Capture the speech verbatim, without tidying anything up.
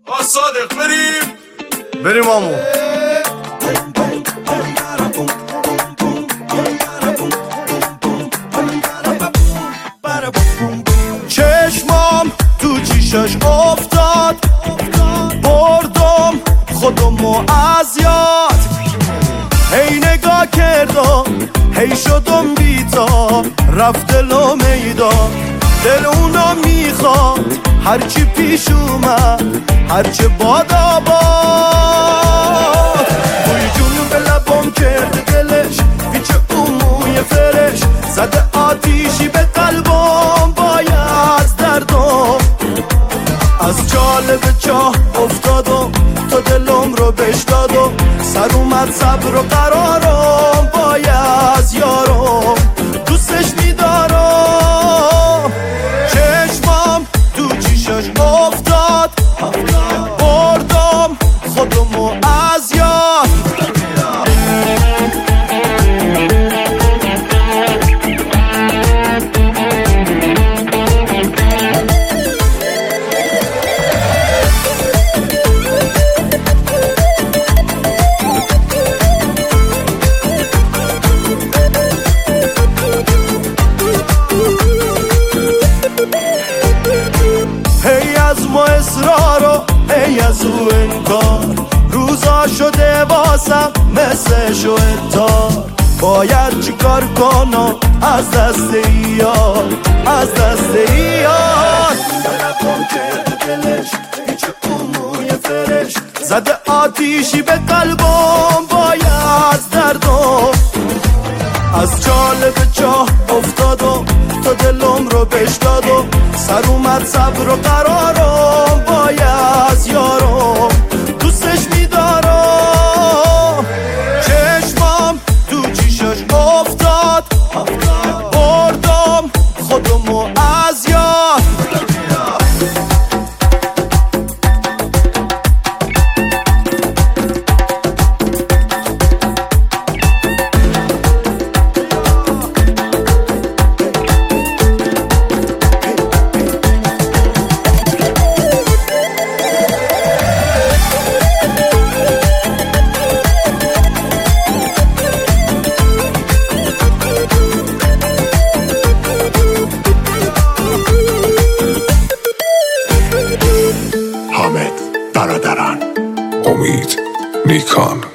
صادق بریم بریم آمو. چشمام تو چیشش افتاد، بردم خودمو از یاد. هی نگاه کردم هی شدم بیتا، رفت دلو میدان. دل اونا میخواد هرچی پیش اومد، هرچه باد آباد. توی جون به لبام کرده دلش، پیچ اون موی فرش زده آتیشی به قلبم بای از دردم. از جالب چاه افتادم تا دلم رو بش دادم، سر اومد صبر و قرارم بای از یارم. دوستش میدارم، چشمام تو چیشش افتاد، بردم خودمو از یاد. اصرارو ای از او انکار، روزا شده باسم مثل شوهتار. باید چیکار کنم از دست ایار، از دست ایار. نکن کرده دلش هیچ موی فرش زده آتیشی به قلبم باید از دردم. از جالب چاه افتادم تا دلم رو بش دادم، سر اومد صبر و قرارم بای از یارم. دوستش میدارم، چشمام تو چیشش افتاد، بردم خودمو از یاد. برادران امید نیکان